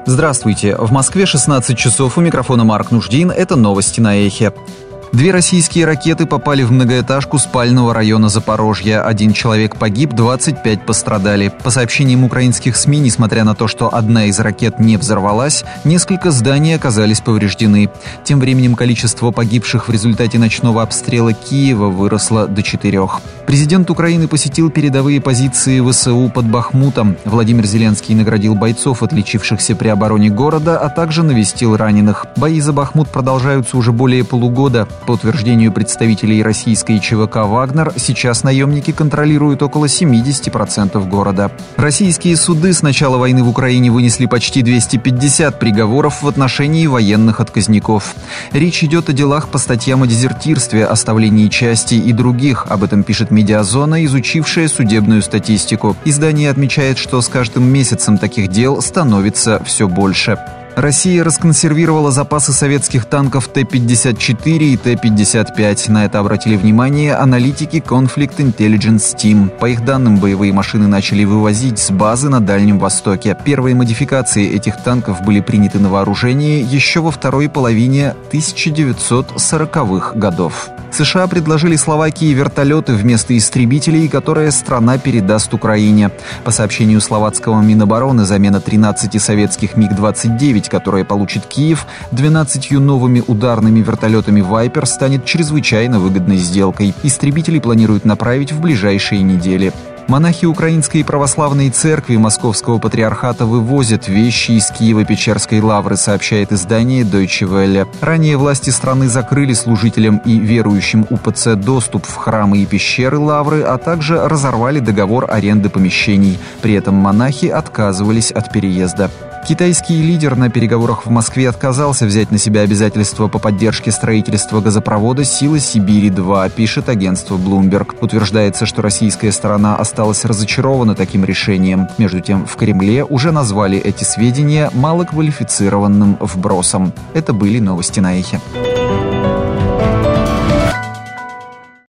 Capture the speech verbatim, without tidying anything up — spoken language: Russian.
Здравствуйте. В Москве шестнадцать часов, у микрофона Марк Нуждин. Это новости на Эхе. Две российские ракеты попали в многоэтажку спального района Запорожья. Один человек погиб, двадцать пять пострадали. По сообщениям украинских СМИ, несмотря на то, что одна из ракет не взорвалась, несколько зданий оказались повреждены. Тем временем количество погибших в результате ночного обстрела Киева выросло до четырех. Президент Украины посетил передовые позиции ВСУ под Бахмутом. Владимир Зеленский наградил бойцов, отличившихся при обороне города, а также навестил раненых. Бои за Бахмут продолжаются уже более полугода. По утверждению представителей российской ЧВК «Вагнер», сейчас наемники контролируют около семьдесят процентов города. Российские суды с начала войны в Украине вынесли почти двести пятьдесят приговоров в отношении военных отказников. Речь идет о делах по статьям о дезертирстве, оставлении части и других. Об этом пишет «Медиазона», изучившая судебную статистику. Издание отмечает, что с каждым месяцем таких дел становится все больше. Россия расконсервировала запасы советских танков Т пятьдесят четыре и Т пятьдесят пять. На это обратили внимание аналитики Conflict Intelligence Team. По их данным, боевые машины начали вывозить с базы на Дальнем Востоке. Первые модификации этих танков были приняты на вооружение еще во второй половине тысяча девятьсот сороковых годов. США предложили Словакии вертолеты вместо истребителей, которые страна передаст Украине. По сообщению словацкого Минобороны, замена тринадцати советских Миг двадцать девять, которые получит Киев, двенадцатью новыми ударными вертолетами «Вайпер» станет чрезвычайно выгодной сделкой. Истребители планируют направить в ближайшие недели. Монахи Украинской православной церкви Московского патриархата вывозят вещи из Киево-Печерской лавры, сообщает издание Deutsche Welle. Ранее власти страны закрыли служителям и верующим УПЦ доступ в храмы и пещеры лавры, а также разорвали договор аренды помещений. При этом монахи отказывались от переезда. Китайский лидер на переговорах в Москве отказался взять на себя обязательства по поддержке строительства газопровода «Сила Сибири-два», пишет агентство Bloomberg. Утверждается, что российская сторона осталась разочарована таким решением. Между тем, в Кремле уже назвали эти сведения малоквалифицированным вбросом. Это были новости на Эхе.